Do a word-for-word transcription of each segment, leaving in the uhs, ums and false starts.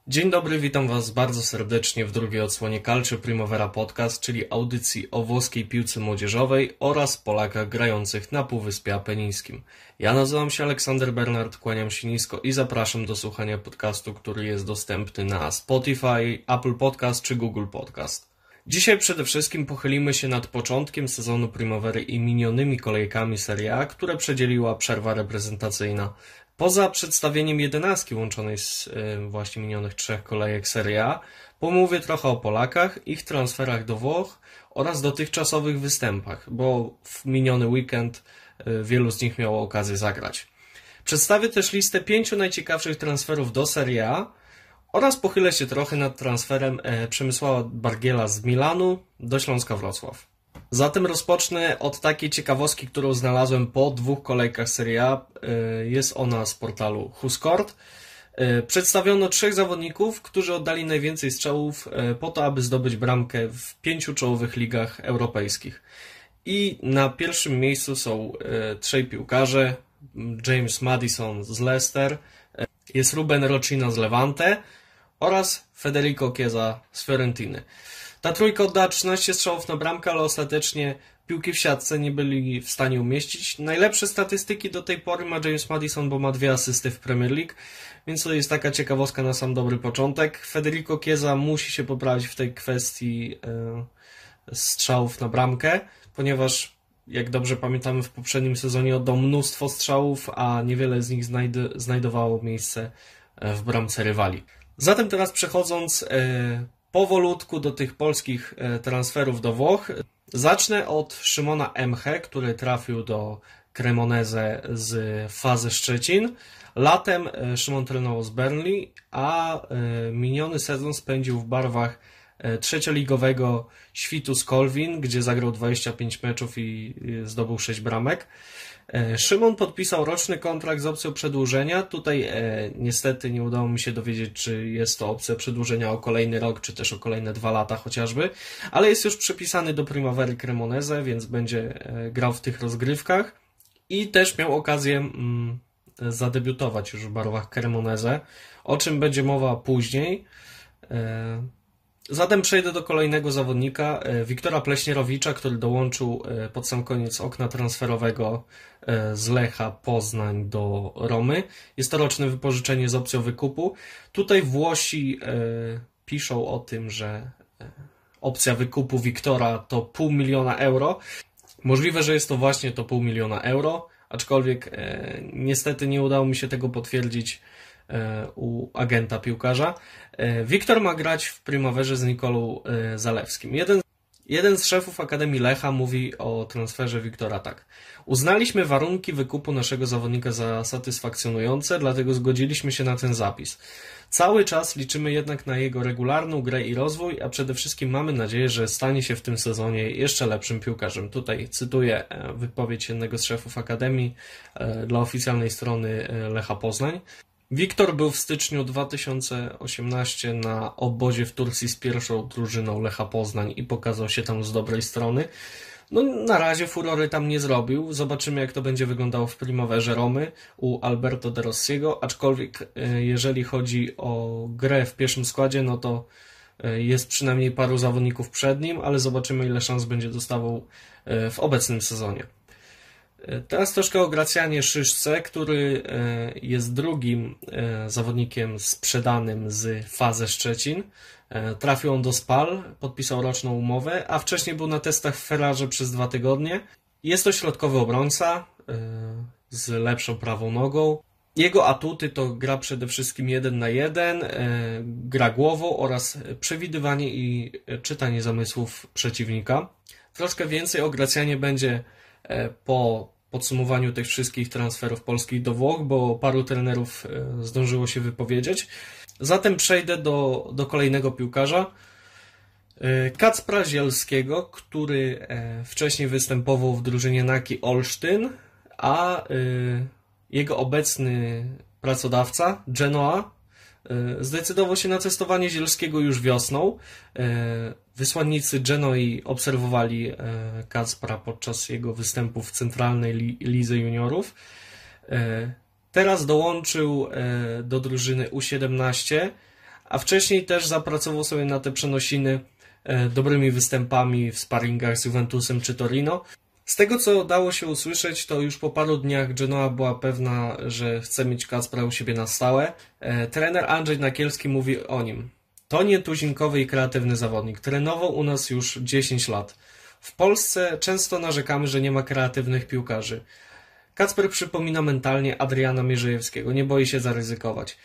Dzień dobry, witam Was bardzo serdecznie w drugiej odsłonie Calcio Primavera Podcast, czyli audycji o włoskiej piłce młodzieżowej oraz Polakach grających na Półwyspie Apenińskim. Ja nazywam się Aleksander Bernard, kłaniam się nisko i zapraszam do słuchania podcastu, który jest dostępny na Spotify, Apple Podcast czy Google Podcast. Dzisiaj przede wszystkim pochylimy się nad początkiem sezonu Primavery i minionymi kolejkami Serie A, które przedzieliła przerwa reprezentacyjna. Poza przedstawieniem jedenastki łączonej z y, właśnie minionych trzech kolejek Serie A, pomówię trochę o Polakach, ich transferach do Włoch oraz dotychczasowych występach, bo w miniony weekend y, wielu z nich miało okazję zagrać. Przedstawię też listę pięciu najciekawszych transferów do Serie A oraz pochylę się trochę nad transferem y, Przemysława Bargiela z Milanu do Śląska Wrocław. Zatem rozpocznę od takiej ciekawostki, którą znalazłem po dwóch kolejkach Serie A. Jest ona z portalu WhoScored. Przedstawiono trzech zawodników, którzy oddali najwięcej strzałów po to, aby zdobyć bramkę w pięciu czołowych ligach europejskich. I na pierwszym miejscu są trzej piłkarze. James Maddison z Leicester, jest Ruben Rocchino z Levante oraz Federico Chiesa z Fiorentiny. Ta trójka oddała trzynaście strzałów na bramkę, ale ostatecznie piłki w siatce nie byli w stanie umieścić. Najlepsze statystyki do tej pory ma James Maddison, bo ma dwie asysty w Premier League, więc to jest taka ciekawostka na sam dobry początek. Federico Chiesa musi się poprawić w tej kwestii e, strzałów na bramkę, ponieważ jak dobrze pamiętamy w poprzednim sezonie oddał mnóstwo strzałów, a niewiele z nich znajd- znajdowało miejsce w bramce rywali. Zatem teraz przechodząc e, powolutku do tych polskich transferów do Włoch. Zacznę od Szymona Emche, który trafił do Cremonese z Fazy Szczecin. Latem Szymon trenował z Burnley, a miniony sezon spędził w barwach trzecioligowego Świtu z Kolwin, gdzie zagrał dwadzieścia pięć meczów i zdobył sześć bramek. Szymon podpisał roczny kontrakt z opcją przedłużenia. Tutaj e, niestety nie udało mi się dowiedzieć, czy jest to opcja przedłużenia o kolejny rok, czy też o kolejne dwa lata chociażby, ale jest już przypisany do Primavery Cremonese, więc będzie e, grał w tych rozgrywkach i też miał okazję mm, zadebiutować już w barwach Cremonese, o czym będzie mowa później. E, Zatem przejdę do kolejnego zawodnika, Wiktora Pleśnierowicza, który dołączył pod sam koniec okna transferowego z Lecha Poznań do Romy. Jest to roczne wypożyczenie z opcją wykupu. Tutaj Włosi piszą o tym, że opcja wykupu Wiktora to pół miliona euro. Możliwe, że jest to właśnie to pół miliona euro, aczkolwiek niestety nie udało mi się tego potwierdzić u agenta piłkarza. Wiktor ma grać w Primaverze z Nikolą Zalewskim. Jeden, jeden z szefów Akademii Lecha mówi o transferze Wiktora tak. Uznaliśmy warunki wykupu naszego zawodnika za satysfakcjonujące, dlatego zgodziliśmy się na ten zapis. Cały czas liczymy jednak na jego regularną grę i rozwój, a przede wszystkim mamy nadzieję, że stanie się w tym sezonie jeszcze lepszym piłkarzem. Tutaj cytuję wypowiedź jednego z szefów Akademii dla oficjalnej strony Lecha Poznań. Wiktor był w styczniu dwa tysiące osiemnastego na obozie w Turcji z pierwszą drużyną Lecha Poznań i pokazał się tam z dobrej strony. No, na razie furory tam nie zrobił. Zobaczymy, jak to będzie wyglądało w Primaverze Romy u Alberto De Rossiego, aczkolwiek jeżeli chodzi o grę w pierwszym składzie, no to jest przynajmniej paru zawodników przed nim, ale zobaczymy, ile szans będzie dostawał w obecnym sezonie. Teraz troszkę o Gracjanie Szyszce, który jest drugim zawodnikiem sprzedanym z Fazy Szczecin. Trafił on do Spal, podpisał roczną umowę, a wcześniej był na testach w Ferrarze przez dwa tygodnie. Jest to środkowy obrońca z lepszą prawą nogą. Jego atuty to gra przede wszystkim jeden na jeden, gra głową oraz przewidywanie i czytanie zamysłów przeciwnika. Troszkę więcej o Gracjanie będzie po podsumowaniu tych wszystkich transferów polskich do Włoch, bo paru trenerów zdążyło się wypowiedzieć. Zatem przejdę do, do kolejnego piłkarza, Kacpra Zielskiego, który wcześniej występował w drużynie Naki Olsztyn, a jego obecny pracodawca, Genoa, zdecydował się na testowanie Zielskiego już wiosną. Wysłannicy Genoi obserwowali Kacpra podczas jego występów w centralnej lidze juniorów. Teraz dołączył do drużyny U siedemnaście, a wcześniej też zapracował sobie na te przenosiny dobrymi występami w sparingach z Juventusem czy Torino. Z tego, co dało się usłyszeć, to już po paru dniach Genoa była pewna, że chce mieć Kacpra u siebie na stałe. Trener Andrzej Nakielski mówi o nim: to nietuzinkowy i kreatywny zawodnik. Trenował u nas już dziesięć lat. W Polsce często narzekamy, że nie ma kreatywnych piłkarzy. Kacper przypomina mentalnie Adriana Mierzejewskiego, nie boi się zaryzykować.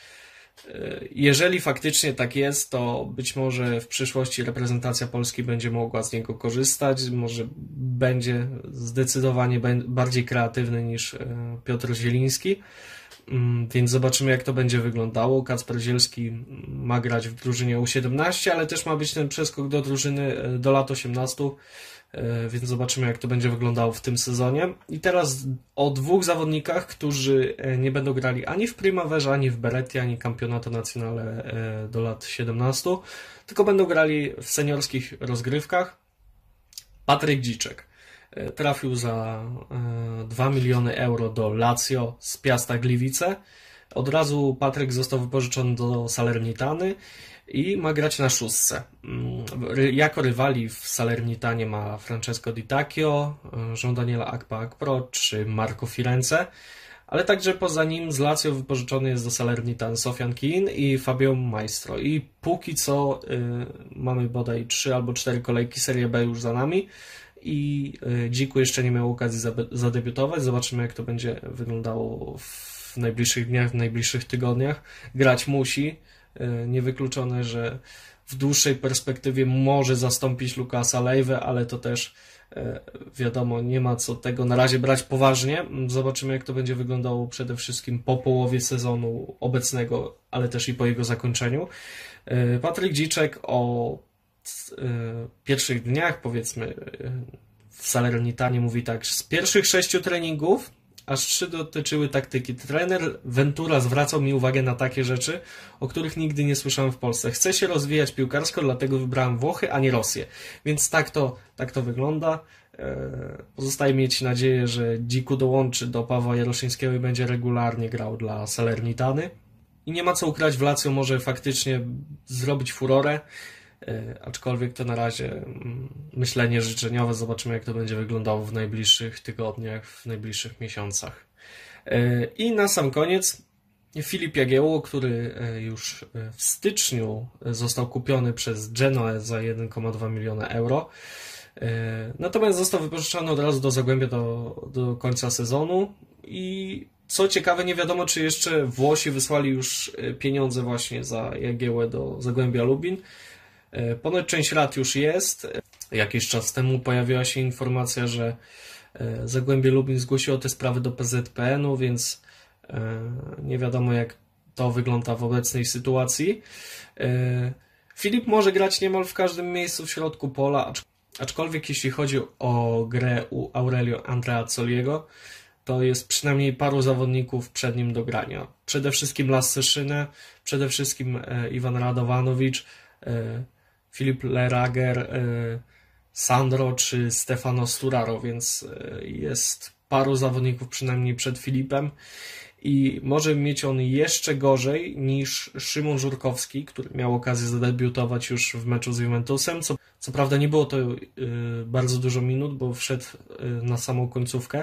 Jeżeli faktycznie tak jest, to być może w przyszłości reprezentacja Polski będzie mogła z niego korzystać, może będzie zdecydowanie bardziej kreatywny niż Piotr Zieliński, więc zobaczymy, jak to będzie wyglądało. Kacper Zielski ma grać w drużynie U siedemnaście, ale też ma być ten przeskok do drużyny do lat osiemnastu, więc zobaczymy, jak to będzie wyglądało w tym sezonie. I teraz o dwóch zawodnikach, którzy nie będą grali ani w Primaverze, ani w Beretti, ani Campionato Nazionale do lat siedemnastu, tylko będą grali w seniorskich rozgrywkach. Patryk Dziczek trafił za dwa miliony euro do Lazio z Piasta Gliwice. Od razu Patryk został wypożyczony do Salernitany i ma grać na szóstce. Jako rywali w Salernitanie ma Francesco Di Tacchio, Jean-Daniela Akpa-Akpro czy Marco Firenze, ale także poza nim z Lazio wypożyczony jest do Salernitany Sofian Kin i Fabio Maestro. I póki co y, mamy bodaj trzy albo cztery kolejki Serie B już za nami i y, Dziku jeszcze nie miał okazji zadebiutować. Zobaczymy, jak to będzie wyglądało w najbliższych dniach, w najbliższych tygodniach. Grać musi. Niewykluczone, że w dłuższej perspektywie może zastąpić Lukasa Leiwę, ale to też wiadomo, nie ma co tego na razie brać poważnie. Zobaczymy, jak to będzie wyglądało przede wszystkim po połowie sezonu obecnego, ale też i po jego zakończeniu. Patryk Dziczek o pierwszych dniach, powiedzmy, w Salernitanie mówi tak: z pierwszych sześciu treningów aż trzy dotyczyły taktyki. Trener Ventura zwracał mi uwagę na takie rzeczy, o których nigdy nie słyszałem w Polsce. Chcę się rozwijać piłkarsko, dlatego wybrałem Włochy, a nie Rosję. Więc tak to, tak to wygląda. Pozostaje mieć nadzieję, że Dziku dołączy do Pawła Jaroszyńskiego i będzie regularnie grał dla Salernitany. I nie ma co ukrywać, w Lazio może faktycznie zrobić furorę, aczkolwiek to na razie myślenie życzeniowe. Zobaczymy, jak to będzie wyglądało w najbliższych tygodniach, w najbliższych miesiącach. I na sam koniec Filip Jagiełło, który już w styczniu został kupiony przez Genoę za jeden przecinek dwa miliona euro. Natomiast został wypożyczony od razu do Zagłębia do, do końca sezonu i co ciekawe, nie wiadomo, czy jeszcze Włosi wysłali już pieniądze właśnie za Jagiełłę do Zagłębia Lubin. Ponoć część rat już jest. Jakiś czas temu pojawiła się informacja, że Zagłębie Lubin zgłosiło te sprawy do P Z P N u, więc nie wiadomo, jak to wygląda w obecnej sytuacji. Filip może grać niemal w każdym miejscu w środku pola, aczkolwiek jeśli chodzi o grę u Aurelio Andreazzoliego, to jest przynajmniej paru zawodników przed nim do grania. Przede wszystkim Lasse Szynę, przede wszystkim Iwan Radovanowicz, Filip Lerager, Sandro czy Stefano Sturaro, więc jest paru zawodników przynajmniej przed Filipem i może mieć on jeszcze gorzej niż Szymon Żurkowski, który miał okazję zadebiutować już w meczu z Juventusem. Co, co prawda nie było to bardzo dużo minut, bo wszedł na samą końcówkę.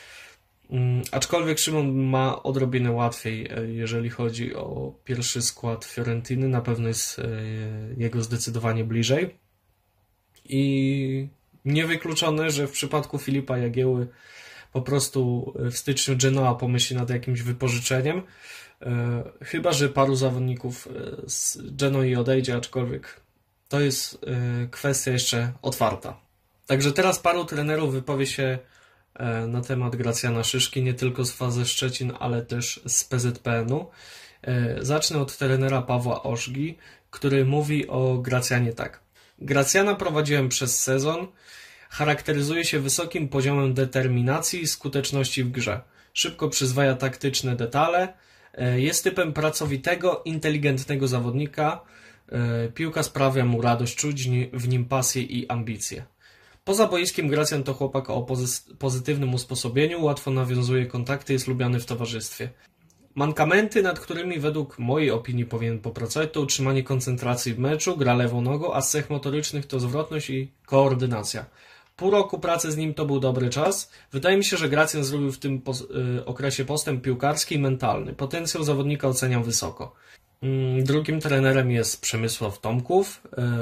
Aczkolwiek Szymon ma odrobinę łatwiej, jeżeli chodzi o pierwszy skład Fiorentiny. Na pewno jest jego zdecydowanie bliżej. I niewykluczone, że w przypadku Filipa Jagiełły po prostu w styczniu Genoa pomyśli nad jakimś wypożyczeniem. Chyba że paru zawodników z Genoi odejdzie, aczkolwiek to jest kwestia jeszcze otwarta. Także teraz paru trenerów wypowie się na temat Gracjana Szyszki, nie tylko z Fazy Szczecin, ale też z P Z P N u. Zacznę od trenera Pawła Ożgi, który mówi o Gracjanie tak. Gracjana prowadziłem przez sezon. Charakteryzuje się wysokim poziomem determinacji i skuteczności w grze. Szybko przyzwaja taktyczne detale. Jest typem pracowitego, inteligentnego zawodnika. Piłka sprawia mu radość, czuć w nim pasję i ambicje. Poza boiskiem Gracjan to chłopak o pozy- pozytywnym usposobieniu, łatwo nawiązuje kontakty, jest lubiany w towarzystwie. Mankamenty, nad którymi według mojej opinii powinien popracować, to utrzymanie koncentracji w meczu, gra lewą nogą, a z cech motorycznych to zwrotność i koordynacja. Pół roku pracy z nim to był dobry czas. Wydaje mi się, że Gracjan zrobił w tym okresie postęp piłkarski i mentalny. Potencjał zawodnika oceniam wysoko. Drugim trenerem jest Przemysław Tomków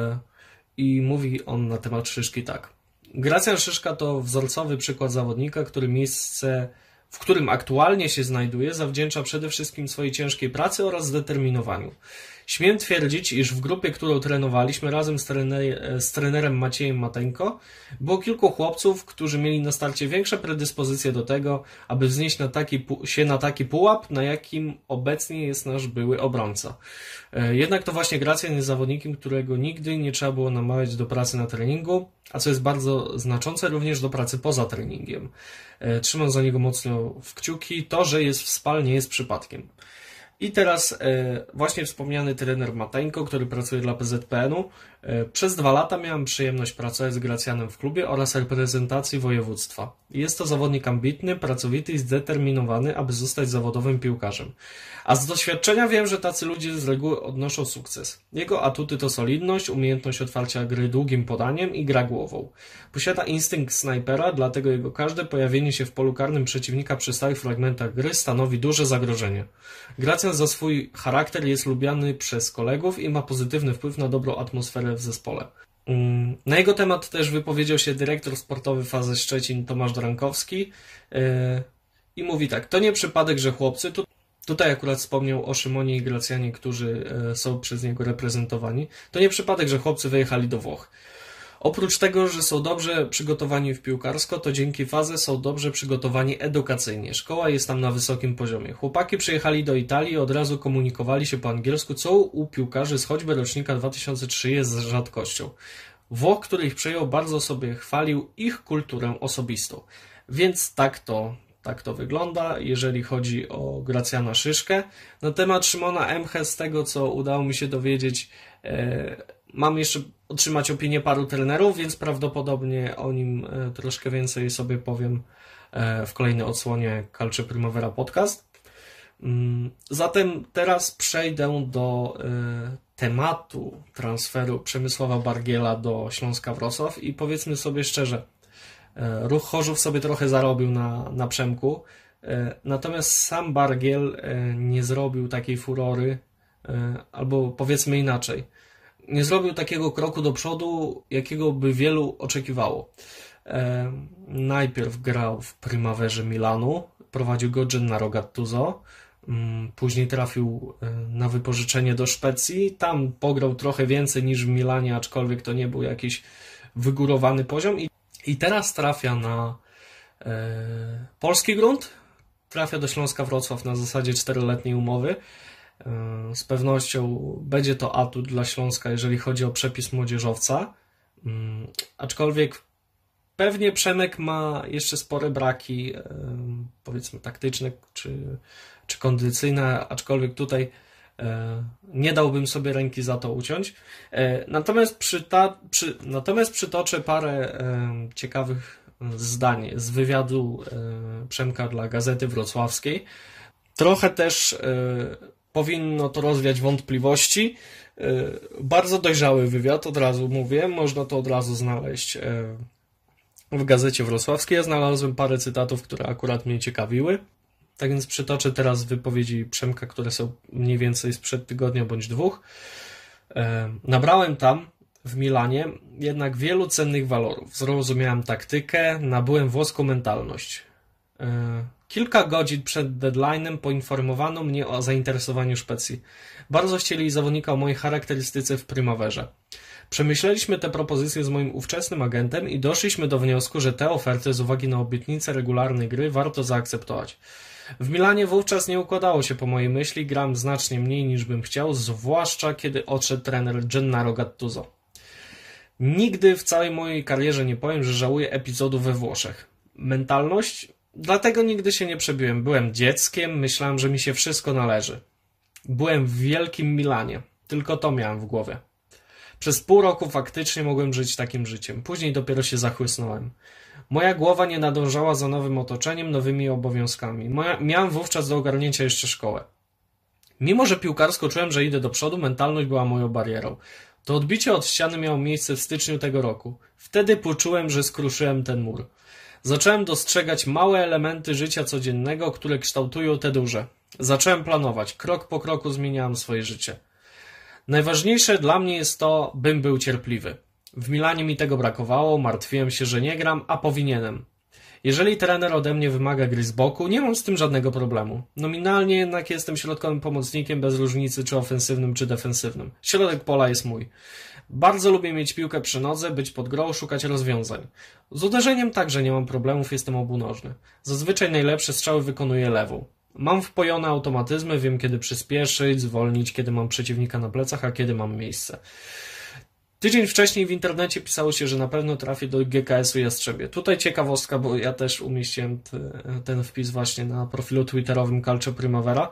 i mówi on na temat Szyszki tak. Gracjan Szyszka to wzorcowy przykład zawodnika, który miejsce, w którym aktualnie się znajduje, zawdzięcza przede wszystkim swojej ciężkiej pracy oraz zdeterminowaniu. Śmiem twierdzić, iż w grupie, którą trenowaliśmy razem z, trener, z trenerem Maciejem Mateńko, było kilku chłopców, którzy mieli na starcie większe predyspozycje do tego, aby wznieść na taki, się na taki pułap, na jakim obecnie jest nasz były obrońca. Jednak to właśnie Gracjan jest zawodnikiem, którego nigdy nie trzeba było namawiać do pracy na treningu, a co jest bardzo znaczące, również do pracy poza treningiem. Trzymam za niego mocno w kciuki. To, że jest w Spal, nie jest przypadkiem. I teraz e, właśnie wspomniany trener Mateńko, który pracuje dla P Z P N u. E, przez dwa lata miałem przyjemność pracować z Gracjanem w klubie oraz reprezentacji województwa. Jest to zawodnik ambitny, pracowity i zdeterminowany, aby zostać zawodowym piłkarzem. A z doświadczenia wiem, że tacy ludzie z reguły odnoszą sukces. Jego atuty to solidność, umiejętność otwarcia gry długim podaniem i gra głową. Posiada instynkt snajpera, dlatego jego każde pojawienie się w polu karnym przeciwnika przy stałych fragmentach gry stanowi duże zagrożenie. Gracjan za swój charakter jest lubiany przez kolegów i ma pozytywny wpływ na dobrą atmosferę w zespole. Na jego temat też wypowiedział się dyrektor sportowy Fazy Szczecin Tomasz Drankowski i mówi tak, to nie przypadek, że chłopcy, tu, tutaj akurat wspomniał o Szymonie i Gracjanie, którzy są przez niego reprezentowani, to nie przypadek, że chłopcy wyjechali do Włoch. Oprócz tego, że są dobrze przygotowani w piłkarsko, to dzięki Fazę są dobrze przygotowani edukacyjnie. Szkoła jest tam na wysokim poziomie. Chłopaki przyjechali do Italii i od razu komunikowali się po angielsku, co u piłkarzy z choćby rocznika dwa tysiące trzy jest rzadkością. Włoch, który ich przyjął, bardzo sobie chwalił ich kulturę osobistą. Więc tak to, tak to wygląda, jeżeli chodzi o Gracjana Szyszkę. Na temat Szymona Emche, z tego co udało mi się dowiedzieć, e, mam jeszcze otrzymać opinię paru trenerów, więc prawdopodobnie o nim troszkę więcej sobie powiem w kolejnej odsłonie Calcio Primavera Podcast. Zatem teraz przejdę do tematu transferu Przemysława Bargiela do Śląska Wrocław i powiedzmy sobie szczerze, Ruch Chorzów sobie trochę zarobił na, na Przemku, natomiast sam Bargiel nie zrobił takiej furory, albo powiedzmy inaczej, nie zrobił takiego kroku do przodu, jakiego by wielu oczekiwało. E, najpierw grał w Primaverze Milanu, prowadził go Gennaro Gattuso, mm, później trafił na wypożyczenie do Szwecji, tam pograł trochę więcej niż w Milanie, aczkolwiek to nie był jakiś wygórowany poziom i, i teraz trafia na e, polski grunt, trafia do Śląska Wrocław na zasadzie czteroletniej umowy. Z pewnością będzie to atut dla Śląska, jeżeli chodzi o przepis młodzieżowca, aczkolwiek pewnie Przemek ma jeszcze spore braki, powiedzmy taktyczne czy, czy kondycyjne, aczkolwiek tutaj nie dałbym sobie ręki za to uciąć. Natomiast, przyta, przy, natomiast przytoczę parę ciekawych zdań z wywiadu Przemka dla Gazety Wrocławskiej. Trochę też powinno to rozwiać wątpliwości. Bardzo dojrzały wywiad, od razu mówię. Można to od razu znaleźć w Gazecie Wrocławskiej. Ja znalazłem parę cytatów, które akurat mnie ciekawiły. Tak więc przytoczę teraz wypowiedzi Przemka, które są mniej więcej sprzed tygodnia bądź dwóch. Nabrałem tam, w Milanie, jednak wielu cennych walorów. Zrozumiałem taktykę, nabyłem włoską mentalność. Kilka godzin przed deadline'em poinformowano mnie o zainteresowaniu Szwecji. Bardzo chcieli zawodnika o mojej charakterystyce w Primaverze. Przemyśleliśmy te propozycje z moim ówczesnym agentem i doszliśmy do wniosku, że te oferty z uwagi na obietnicę regularnej gry warto zaakceptować. W Milanie wówczas nie układało się po mojej myśli, gram znacznie mniej niż bym chciał, zwłaszcza kiedy odszedł trener Gennaro Gattuso. Nigdy w całej mojej karierze nie powiem, że żałuję epizodu we Włoszech. Mentalność? Dlatego nigdy się nie przebiłem. Byłem dzieckiem, myślałem, że mi się wszystko należy. Byłem w wielkim Milanie. Tylko to miałem w głowie. Przez pół roku faktycznie mogłem żyć takim życiem. Później dopiero się zachłysnąłem. Moja głowa nie nadążała za nowym otoczeniem, nowymi obowiązkami. Moja, miałem wówczas do ogarnięcia jeszcze szkołę. Mimo że piłkarsko czułem, że idę do przodu, mentalność była moją barierą. To odbicie od ściany miało miejsce w styczniu tego roku. Wtedy poczułem, że skruszyłem ten mur. Zacząłem dostrzegać małe elementy życia codziennego, które kształtują te duże. Zacząłem planować. Krok po kroku zmieniałem swoje życie. Najważniejsze dla mnie jest to, bym był cierpliwy. W Milanie mi tego brakowało, martwiłem się, że nie gram, a powinienem. Jeżeli trener ode mnie wymaga gry z boku, nie mam z tym żadnego problemu. Nominalnie jednak jestem środkowym pomocnikiem bez różnicy czy ofensywnym, czy defensywnym. Środek pola jest mój. Bardzo lubię mieć piłkę przy nodze, być pod grą, szukać rozwiązań. Z uderzeniem także nie mam problemów, jestem obunożny. Zazwyczaj najlepsze strzały wykonuję lewą. Mam wpojone automatyzmy, wiem kiedy przyspieszyć, zwolnić, kiedy mam przeciwnika na plecach, a kiedy mam miejsce. Tydzień wcześniej w internecie pisało się, że na pewno trafię do G K S-u Jastrzębie. Tutaj ciekawostka, bo ja też umieściłem t, ten wpis właśnie na profilu twitterowym Calcio Primavera.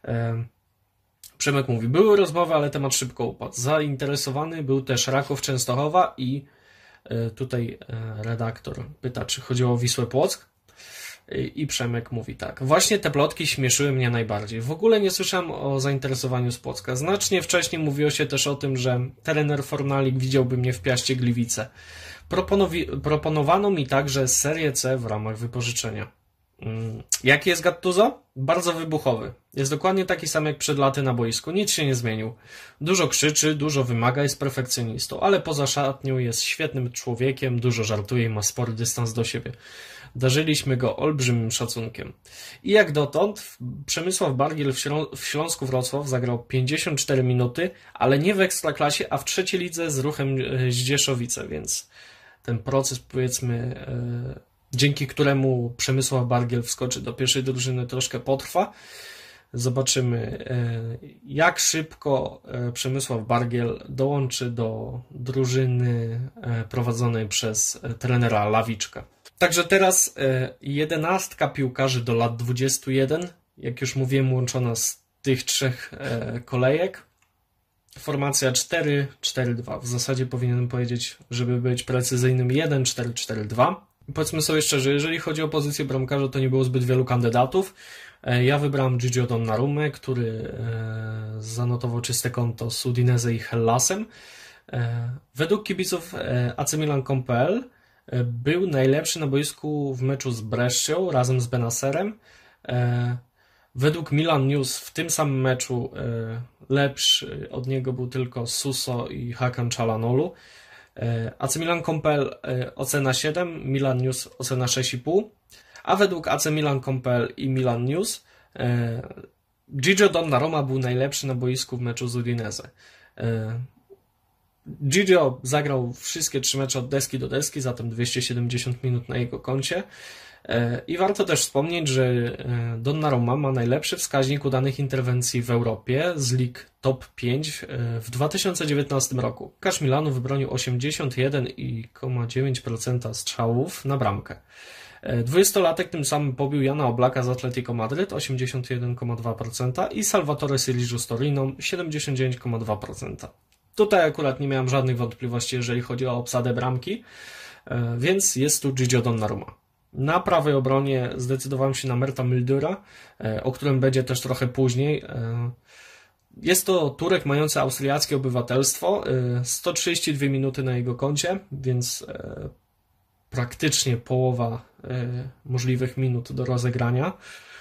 Przemek mówi, były rozmowy, ale temat szybko upadł. Zainteresowany był też Raków Częstochowa i tutaj redaktor pyta, czy chodziło o Wisłę Płock. I Przemek mówi tak. Właśnie te plotki śmieszyły mnie najbardziej. W ogóle nie słyszałem o zainteresowaniu z Płocka. Znacznie wcześniej mówiło się też o tym, że trener Fornalik widziałby mnie w Piaście Gliwice. Proponowi- proponowano mi także Serię C w ramach wypożyczenia. Hmm. Jaki jest Gattuso? Bardzo wybuchowy. Jest dokładnie taki sam jak przed laty na boisku. Nic się nie zmienił. Dużo krzyczy, dużo wymaga, jest perfekcjonistą, ale poza szatnią jest świetnym człowiekiem, dużo żartuje i ma spory dystans do siebie. Darzyliśmy go olbrzymim szacunkiem. I jak dotąd Przemysław Bargiel w, Ślą- w Śląsku Wrocław zagrał pięćdziesiąt cztery minuty, ale nie w Ekstraklasie, a w trzeciej lidze z Ruchem Zdzieszowice, więc ten proces, powiedzmy, e, dzięki któremu Przemysław Bargiel wskoczy do pierwszej drużyny, troszkę potrwa. Zobaczymy, e, jak szybko e, Przemysław Bargiel dołączy do drużyny e, prowadzonej przez e, trenera Lawiczka. Także teraz jedenastka piłkarzy do lat dwudziestu jeden, jak już mówiłem, łączona z tych trzech kolejek. Formacja cztery cztery dwa. W zasadzie powinienem powiedzieć, żeby być precyzyjnym, jeden cztery cztery dwa. Powiedzmy sobie szczerze, jeżeli chodzi o pozycję bramkarza, to nie było zbyt wielu kandydatów. Ja wybrałem Gigio Donnarumę, który zanotował czyste konto z Udinese i Hellasem. Według kibiców A C Milan kropka com kropka pe el był najlepszy na boisku w meczu z Brescią razem z Benacerem. Według Milan News w tym samym meczu lepszy od niego był tylko Suso i Hakan Çalhanoğlu. A C Milan kropka com kropka pe el ocena siedem, Milan News ocena sześć i pół, a według A C Milan kropka com kropka pe el i Milan News Gigio Donnarumma był najlepszy na boisku w meczu z Udinese. Gigio zagrał wszystkie trzy mecze od deski do deski, zatem dwieście siedemdziesiąt minut na jego koncie. I warto też wspomnieć, że Donnarumma ma najlepszy wskaźnik udanych interwencji w Europie z lig top pięć w dwa tysiące dziewiętnastym roku. Piłkarz Milanu wybronił osiemdziesiąt jeden przecinek dziewięć procent strzałów na bramkę. dwudziestolatek tym samym pobił Jana Oblaka z Atletico Madryt osiemdziesiąt jeden przecinek dwa procent i Salvatore Sirigu z Torino siedemdziesiąt dziewięć przecinek dwa procent. Tutaj akurat nie miałem żadnych wątpliwości, jeżeli chodzi o obsadę bramki, więc jest tu Gigio Donnarumma. Na prawej obronie zdecydowałem się na Merta Müldüra, o którym będzie też trochę później. Jest to Turek mający austriackie obywatelstwo, sto trzydzieści dwie minuty na jego koncie, więc praktycznie połowa możliwych minut do rozegrania.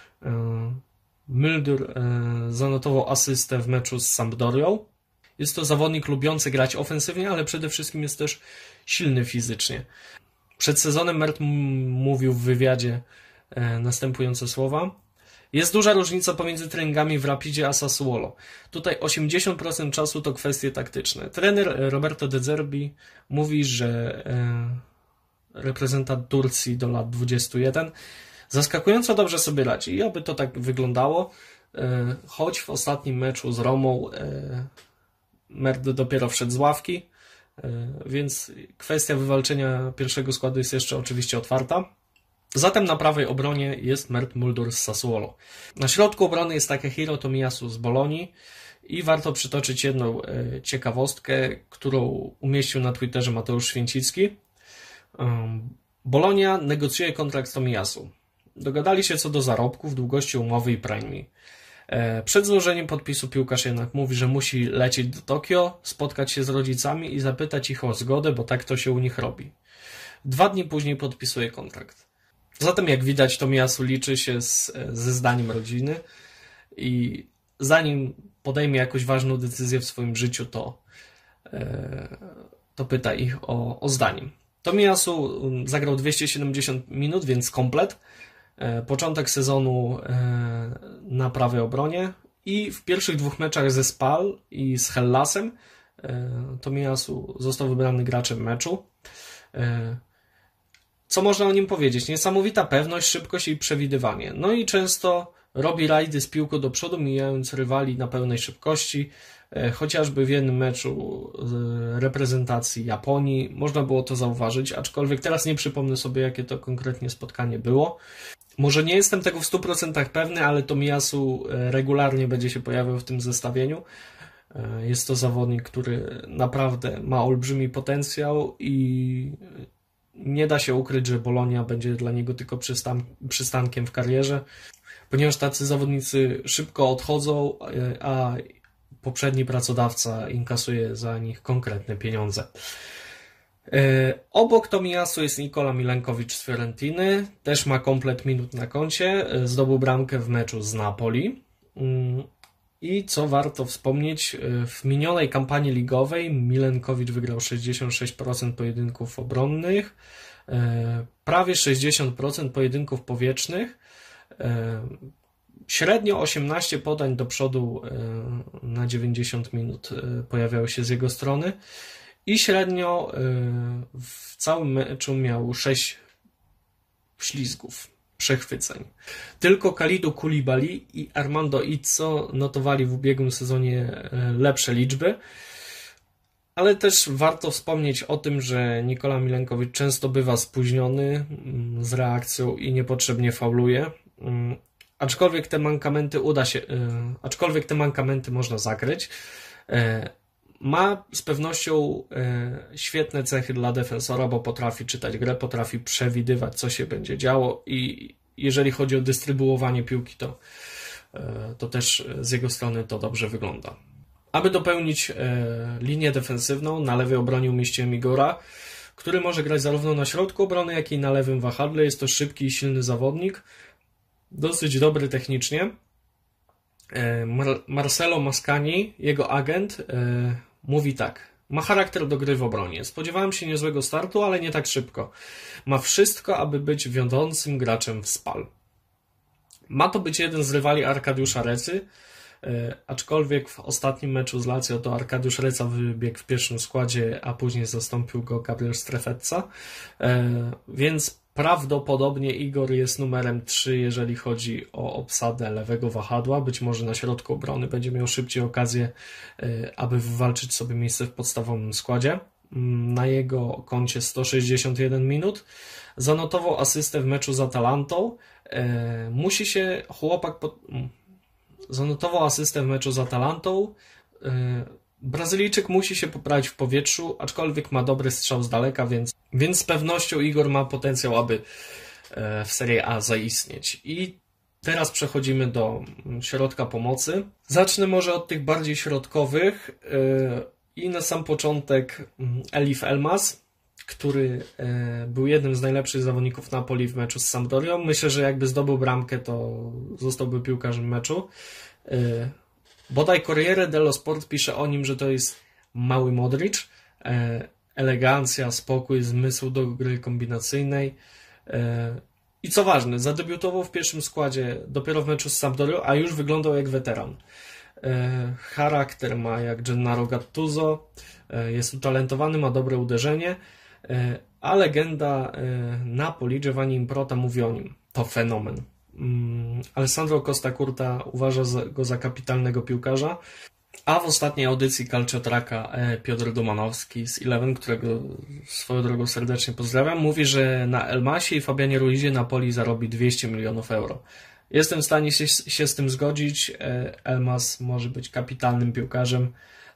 Müldür zanotował asystę w meczu z Sampdorią. Jest to zawodnik lubiący grać ofensywnie, ale przede wszystkim jest też silny fizycznie. Przed sezonem Mert m- mówił w wywiadzie e, następujące słowa. Jest duża różnica pomiędzy treningami w Rapidzie a Sassuolo. Tutaj osiemdziesiąt procent czasu to kwestie taktyczne. Trener Roberto De Zerbi mówi, że e, reprezentant Turcji do lat dwudziestu jeden zaskakująco dobrze sobie radzi. I oby to tak wyglądało, e, choć w ostatnim meczu z Romą e, Mert dopiero wszedł z ławki, więc kwestia wywalczenia pierwszego składu jest jeszcze oczywiście otwarta. Zatem na prawej obronie jest Mert Müldür z Sassuolo. Na środku obrony jest Takehiro Tomiyasu z Bolonii i warto przytoczyć jedną ciekawostkę, którą umieścił na Twitterze Mateusz Święcicki. Bologna negocjuje kontrakt z Tomiyasu. Dogadali się co do zarobków, długości umowy i premii. Przed złożeniem podpisu piłkarz jednak mówi, że musi lecieć do Tokio, spotkać się z rodzicami i zapytać ich o zgodę, bo tak to się u nich robi. Dwa dni później podpisuje kontrakt. Zatem jak widać, Tomiyasu liczy się z, ze zdaniem rodziny i zanim podejmie jakąś ważną decyzję w swoim życiu, to, to pyta ich o, o zdanie. Tomiyasu zagrał dwieście siedemdziesiąt minut, więc komplet. Początek sezonu na prawej obronie i w pierwszych dwóch meczach ze Spal i z Hellasem Tomiyasu został wybrany graczem meczu. Co można o nim powiedzieć? Niesamowita pewność, szybkość i przewidywanie. No i często robi rajdy z piłką do przodu, mijając rywali na pełnej szybkości. Chociażby w jednym meczu reprezentacji Japonii można było to zauważyć, aczkolwiek teraz nie przypomnę sobie, jakie to konkretnie spotkanie było. Może nie jestem tego w stu procentach pewny, ale Tomiyasu regularnie będzie się pojawiał w tym zestawieniu. Jest to zawodnik, który naprawdę ma olbrzymi potencjał i nie da się ukryć, że Bologna będzie dla niego tylko przystan- przystankiem w karierze, ponieważ tacy zawodnicy szybko odchodzą, a poprzedni pracodawca inkasuje za nich konkretne pieniądze. Obok Tomiyasu jest Nikola Milenkowicz z Fiorentiny, też ma komplet minut na koncie, zdobył bramkę w meczu z Napoli. I co warto wspomnieć, w minionej kampanii ligowej Milenkowicz wygrał sześćdziesiąt sześć procent pojedynków obronnych, prawie sześćdziesiąt procent pojedynków powietrznych, średnio osiemnaście podań do przodu na dziewięćdziesiąt minut pojawiały się z jego strony i średnio w całym meczu miał sześć ślizgów, przechwyceń. Tylko Kalidou Koulibaly i Armando Izzo notowali w ubiegłym sezonie lepsze liczby, ale też warto wspomnieć o tym, że Nikola Milenkowicz często bywa spóźniony z reakcją i niepotrzebnie fauluje. Aczkolwiek te mankamenty uda się, aczkolwiek te mankamenty można zakryć. Ma z pewnością świetne cechy dla defensora, bo potrafi czytać grę, potrafi przewidywać, co się będzie działo i jeżeli chodzi o dystrybuowanie piłki, to, to też z jego strony to dobrze wygląda. Aby dopełnić linię defensywną, na lewej obronie umieściłem Igora, który może grać zarówno na środku obrony, jak i na lewym wahadle. Jest to szybki i silny zawodnik, dosyć dobry technicznie. Mar- Marcelo Mascagni, jego agent, mówi tak: ma charakter do gry w obronie. Spodziewałem się niezłego startu, ale nie tak szybko. Ma wszystko, aby być wiodącym graczem w Spal. Ma to być jeden z rywali Arkadiusza Recy, aczkolwiek w ostatnim meczu z Lazio to Arkadiusz Reca wybiegł w pierwszym składzie, a później zastąpił go Gabriel Strefezza, więc prawdopodobnie Igor jest numerem trzy, jeżeli chodzi o obsadę lewego wahadła. Być może na środku obrony będzie miał szybciej okazję, aby wywalczyć sobie miejsce w podstawowym składzie. Na jego koncie sto sześćdziesiąt jeden minut. Zanotował asystę w meczu z Atalantą. Musi się chłopak... Pod... Zanotował asystę w meczu z Atalantą. Brazylijczyk musi się poprawić w powietrzu, aczkolwiek ma dobry strzał z daleka, więc, więc z pewnością Igor ma potencjał, aby w Serie A zaistnieć. I teraz przechodzimy do środka pomocy. Zacznę może od tych bardziej środkowych i na sam początek Elif Elmas, który był jednym z najlepszych zawodników Napoli w meczu z Sampdorią. Myślę, że jakby zdobył bramkę, to zostałby piłkarzem meczu. Bodaj Corriere dello Sport pisze o nim, że to jest mały Modric. Elegancja, spokój, zmysł do gry kombinacyjnej. I co ważne, zadebiutował w pierwszym składzie dopiero w meczu z Sampdorią, a już wyglądał jak weteran. Charakter ma jak Gennaro Gattuso, jest utalentowany, ma dobre uderzenie, a legenda Napoli, Giovanni Improta, mówi o nim: to fenomen. Alessandro Costa Curta uważa go za kapitalnego piłkarza, a w ostatniej audycji Calciotraka Piotr Domanowski z Eleven, którego swoją drogą serdecznie pozdrawiam, mówi, że na Elmasie i Fabianie Ruizie Napoli zarobi dwieście milionów euro. Jestem w stanie się, się z tym zgodzić. Elmas może być kapitalnym piłkarzem,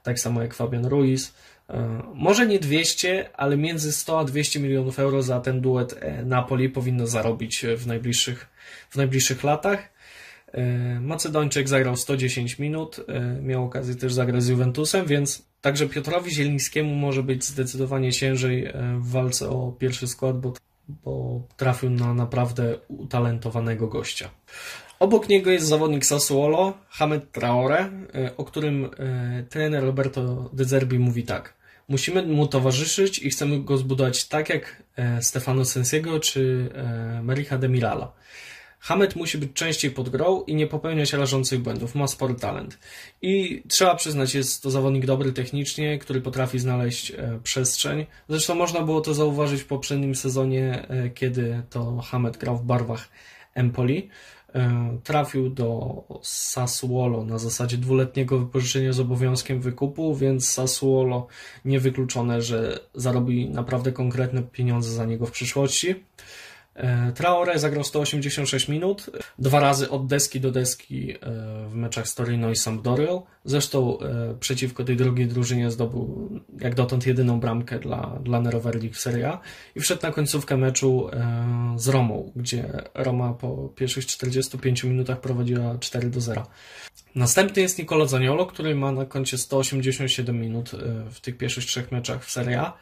tak samo jak Fabian Ruiz. Może nie dwieście, ale między sto a dwieście milionów euro za ten duet Napoli powinno zarobić w najbliższych, w najbliższych latach. Macedończyk zagrał sto dziesięć minut, miał okazję też zagrać z Juventusem, więc także Piotrowi Zielińskiemu może być zdecydowanie ciężej w walce o pierwszy skład, bo, bo trafił na naprawdę utalentowanego gościa. Obok niego jest zawodnik Sassuolo, Hamed Traore, o którym trener Roberto De Zerbi mówi tak: musimy mu towarzyszyć i chcemy go zbudować tak jak Stefano Sensiego czy Mericha Demirala. Hamed musi być częściej pod grą i nie popełniać rażących błędów. Ma spory talent. I trzeba przyznać, jest to zawodnik dobry technicznie, który potrafi znaleźć przestrzeń. Zresztą można było to zauważyć w poprzednim sezonie, kiedy to Hamed grał w barwach Empoli. Trafił do Sassuolo na zasadzie dwuletniego wypożyczenia z obowiązkiem wykupu, więc Sassuolo niewykluczone, że zarobi naprawdę konkretne pieniądze za niego w przyszłości. Traore zagrał sto osiemdziesiąt sześć minut, dwa razy od deski do deski w meczach z Torino i Sampdorią. Zresztą przeciwko tej drugiej drużynie zdobył jak dotąd jedyną bramkę dla, dla Neroverdi w Serie A i wszedł na końcówkę meczu z Romą, gdzie Roma po pierwszych czterdziestu pięciu minutach prowadziła cztery do zera. Następny jest Nicolo Zaniolo, który ma na koncie sto osiemdziesiąt siedem minut w tych pierwszych trzech meczach w Serie A.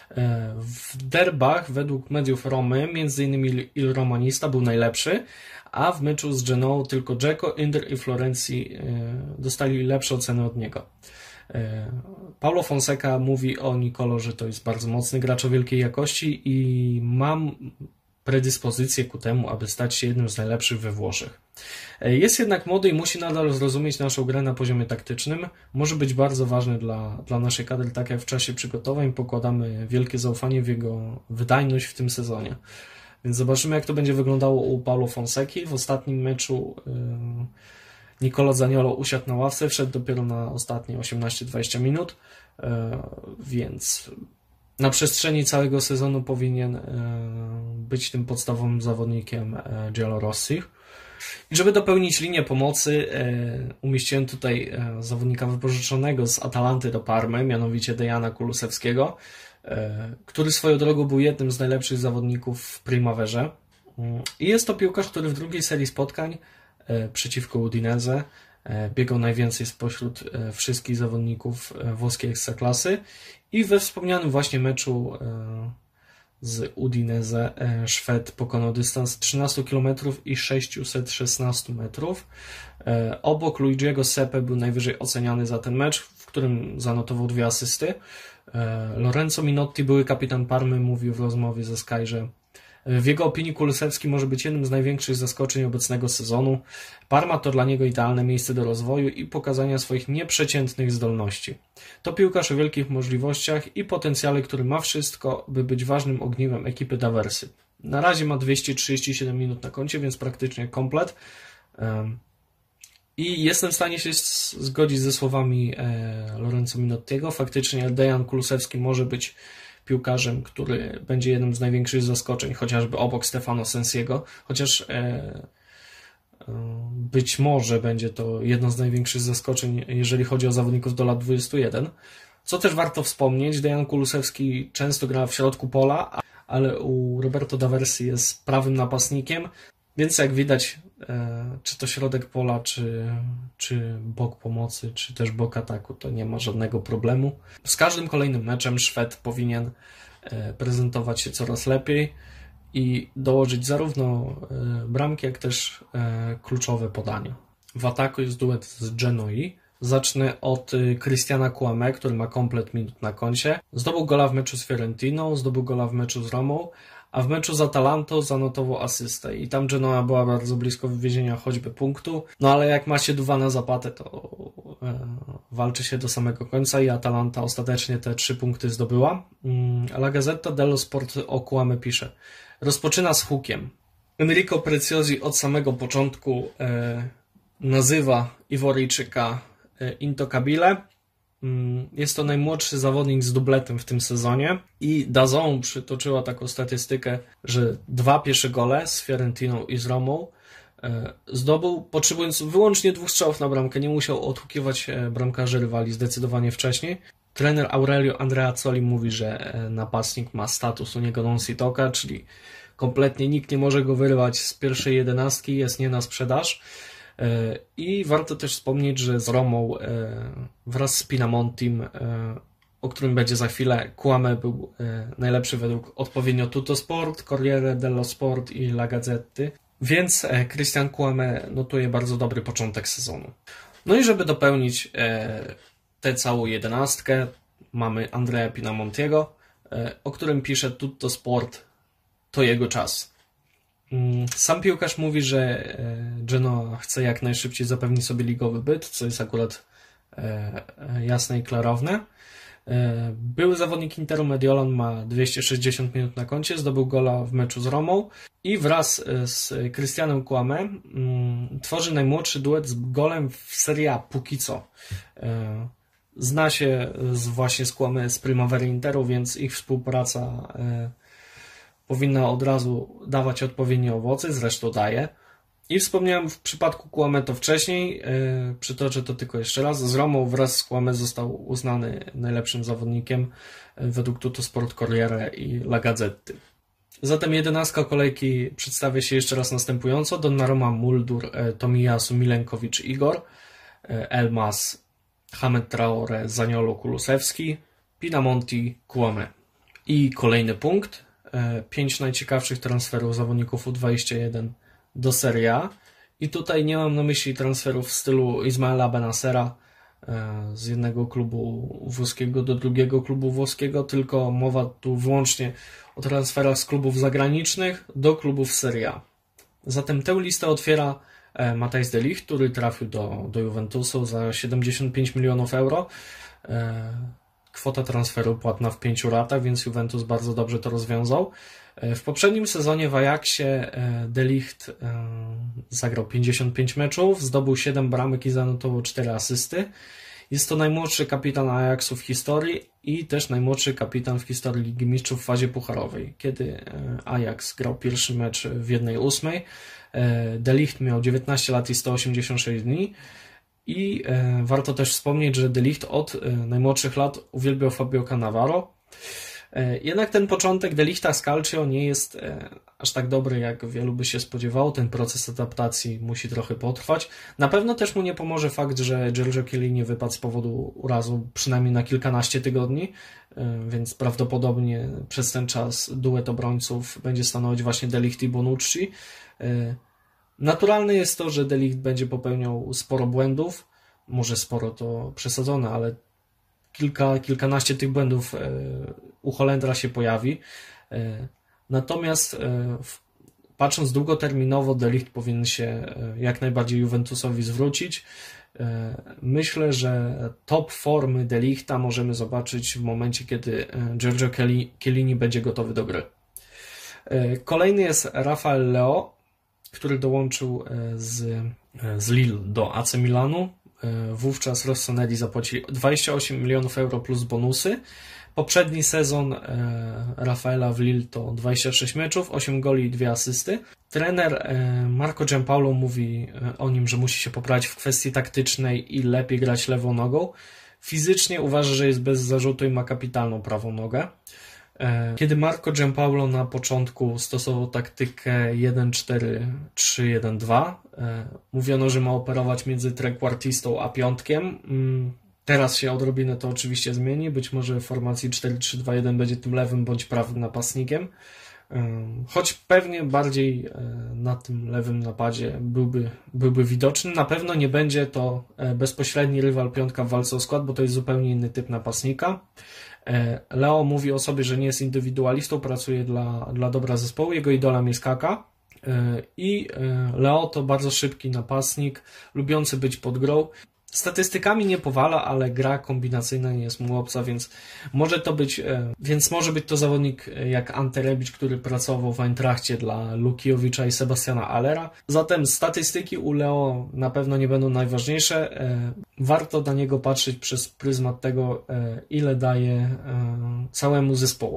W derbach według mediów Romy, między innymi Il Romanista, był najlepszy, a w meczu z Genoą tylko Dzeko, Inter i Florencji dostali lepsze oceny od niego. Paulo Fonseca mówi o Nicolo, że to jest bardzo mocny gracz o wielkiej jakości i mam predyspozycję ku temu, aby stać się jednym z najlepszych we Włoszech. Jest jednak młody i musi nadal zrozumieć naszą grę na poziomie taktycznym. Może być bardzo ważny dla, dla naszej kadry, tak jak w czasie przygotowań. Pokładamy wielkie zaufanie w jego wydajność w tym sezonie. Więc zobaczymy, jak to będzie wyglądało u Paulo Fonseki. W ostatnim meczu yy, Nicolo Zaniolo usiadł na ławce, wszedł dopiero na ostatnie osiemnaście dwadzieścia minut, yy, więc na przestrzeni całego sezonu powinien być tym podstawowym zawodnikiem Giallorossi. I żeby dopełnić linię pomocy, umieściłem tutaj zawodnika wypożyczonego z Atalanty do Parmy, mianowicie Dejana Kulusewskiego, który swoją drogą był jednym z najlepszych zawodników w Primaverze. I jest to piłkarz, który w drugiej serii spotkań przeciwko Udinese biegał najwięcej spośród wszystkich zawodników włoskiej ekstraklasy i we wspomnianym właśnie meczu z Udinese Szwed pokonał dystans trzynaście kilometrów i sześćset szesnaście metrów. Obok Luigiego Seppe był najwyżej oceniany za ten mecz, w którym zanotował dwie asysty. Lorenzo Minotti, były kapitan Parmy, mówił w rozmowie ze Sky, że w jego opinii Kulusewski może być jednym z największych zaskoczeń obecnego sezonu. Parma to dla niego idealne miejsce do rozwoju i pokazania swoich nieprzeciętnych zdolności. To piłkarz o wielkich możliwościach i potencjale, który ma wszystko, by być ważnym ogniwem ekipy D'Aversy. Na razie ma dwieście trzydzieści siedem minut na koncie, więc praktycznie komplet. I jestem w stanie się zgodzić ze słowami Lorenzo Minottiego. Faktycznie Dejan Kulusewski może być piłkarzem, który będzie jednym z największych zaskoczeń, chociażby obok Stefano Sensiego, chociaż e, e, być może będzie to jedno z największych zaskoczeń, jeżeli chodzi o zawodników do lat dwudziestu jeden. Co też warto wspomnieć, Dejan Kulusewski często gra w środku pola, ale u Roberto D'Aversy jest prawym napastnikiem, więc jak widać, e, czy to środek pola, czy, czy bok pomocy, czy też bok ataku, to nie ma żadnego problemu. Z każdym kolejnym meczem Szwed powinien e, prezentować się coraz lepiej i dołożyć zarówno e, bramki, jak też e, kluczowe podania. W ataku jest duet z Genoi. Zacznę od Cristiana Kouamé, który ma komplet minut na koncie. Zdobył gola w meczu z Fiorentiną, zdobył gola w meczu z Romą, a w meczu z Atalantą zanotował asystę i tam Genoa była bardzo blisko wywiezienia choćby punktu, no ale jak ma się duwa na zapatę, to e, walczy się do samego końca i Atalanta ostatecznie te trzy punkty zdobyła. La Gazzetta dello Sport o Kouamé pisze: rozpoczyna z hukiem. Enrico Preziosi od samego początku e, nazywa Iworyjczyka e, intocabile. Jest to najmłodszy zawodnik z dubletem w tym sezonie i D A Z N przytoczyła taką statystykę, że dwa pierwsze gole z Fiorentiną i z Romą zdobył, potrzebując wyłącznie dwóch strzałów na bramkę, nie musiał odhukiwać bramkarzy rywali zdecydowanie wcześniej. Trener Aurelio Andreazzoli mówi, że napastnik ma status u niego non si toca, czyli kompletnie nikt nie może go wyrwać z pierwszej jedenastki, jest nie na sprzedaż. I warto też wspomnieć, że z Romą wraz z Pinamontim, o którym będzie za chwilę, Kouamé był najlepszy według odpowiednio Tuttosport, Corriere dello Sport i La Gazzetta, więc Christian Kouamé notuje bardzo dobry początek sezonu. No i żeby dopełnić tę całą jedenastkę, mamy Andrea Pinamontiego, o którym pisze Tuttosport, to jego czas. Sam piłkarz mówi, że Genoa chce jak najszybciej zapewnić sobie ligowy byt, co jest akurat jasne i klarowne. Były zawodnik Interu Mediolan ma dwieście sześćdziesiąt minut na koncie, zdobył gola w meczu z Romą i wraz z Christianem Kouamé tworzy najmłodszy duet z golem w Serie A póki co. Zna się z, właśnie z Kouamé z Primavery Interu, więc ich współpraca powinna od razu dawać odpowiednie owoce, zresztą daje. I wspomniałem w przypadku Kouamé to wcześniej, yy, przytoczę to tylko jeszcze raz. Z Romą wraz z Kouamé został uznany najlepszym zawodnikiem yy, według Tuttosport, Corriere i La Gazzetta. Zatem jedenastka kolejki przedstawia się jeszcze raz następująco. Donnarumma, Muldur, yy, Tomiyasu, Milenkowicz, Igor, yy, Elmas, Hamed Traore, Zaniolo, Kulusewski, Pinamonti, Kouamé. I kolejny punkt. Yy, pięć najciekawszych transferów zawodników U dwadzieścia jeden do Serie A. I tutaj nie mam na myśli transferów w stylu Ismaela Benacera z jednego klubu włoskiego do drugiego klubu włoskiego, tylko mowa tu wyłącznie o transferach z klubów zagranicznych do klubów Serie A. Zatem tę listę otwiera Matthijs de Ligt, który trafił do, do Juventusu za siedemdziesiąt pięć milionów euro. Kwota transferu płatna w pięciu ratach, więc Juventus bardzo dobrze to rozwiązał. W poprzednim sezonie w Ajaxie de Ligt zagrał pięćdziesiąt pięć meczów, zdobył siedem bramek i zanotował cztery asysty. Jest to najmłodszy kapitan Ajaxu w historii i też najmłodszy kapitan w historii Ligi Mistrzów w fazie pucharowej. Kiedy Ajax grał pierwszy mecz w jednej ósmej, de Ligt miał dziewiętnaście lat i sto osiemdziesiąt sześć dni. I warto też wspomnieć, że de Ligt od najmłodszych lat uwielbiał Fabio Cannavaro. Jednak ten początek de Lichta z Calcio nie jest aż tak dobry, jak wielu by się spodziewało. Ten proces adaptacji musi trochę potrwać. Na pewno też mu nie pomoże fakt, że Giorgio Chiellini wypadł z powodu urazu przynajmniej na kilkanaście tygodni, więc prawdopodobnie przez ten czas duet obrońców będzie stanowić właśnie de Ligt i Bonucci. Naturalne jest to, że de Ligt będzie popełniał sporo błędów. Może sporo to przesadzone, ale kilka, kilkanaście tych błędów u Holendra się pojawi. Natomiast patrząc długoterminowo, de Ligt powinien się jak najbardziej Juventusowi zwrócić. Myślę, że top formy de Lichta możemy zobaczyć w momencie, kiedy Giorgio Chiellini będzie gotowy do gry. Kolejny jest Rafael Leao, który dołączył z, z Lille do A C Milanu. Wówczas Rossoneri zapłacili dwadzieścia osiem milionów euro plus bonusy. Poprzedni sezon Rafaela w Lille to dwadzieścia sześć meczów, osiem goli i dwie asysty. Trener Marco Giampaolo mówi o nim, że musi się poprawić w kwestii taktycznej i lepiej grać lewą nogą. Fizycznie uważa, że jest bez zarzutu i ma kapitalną prawą nogę. Kiedy Marco Giampaolo na początku stosował taktykę jeden cztery trzy jeden dwa, mówiono, że ma operować między trequartistą a piątkiem. Teraz się odrobinę to oczywiście zmieni, być może w formacji cztery trzy dwa jeden będzie tym lewym bądź prawym napastnikiem, choć pewnie bardziej na tym lewym napadzie byłby, byłby widoczny. Na pewno nie będzie to bezpośredni rywal piątka w walce o skład, bo to jest zupełnie inny typ napastnika. Leo mówi o sobie, że nie jest indywidualistą, pracuje dla, dla dobra zespołu, jego idolem jest Kaka i Leo to bardzo szybki napastnik, lubiący być pod grą. Statystykami nie powala, ale gra kombinacyjna nie jest mu obca, więc może to być, więc może być to zawodnik jak Ante Rebic, który pracował w Eintrachcie dla Lukiewicza i Sebastiana Allera. Zatem statystyki u Leo na pewno nie będą najważniejsze. Warto na niego patrzeć przez pryzmat tego, ile daje całemu zespołowi.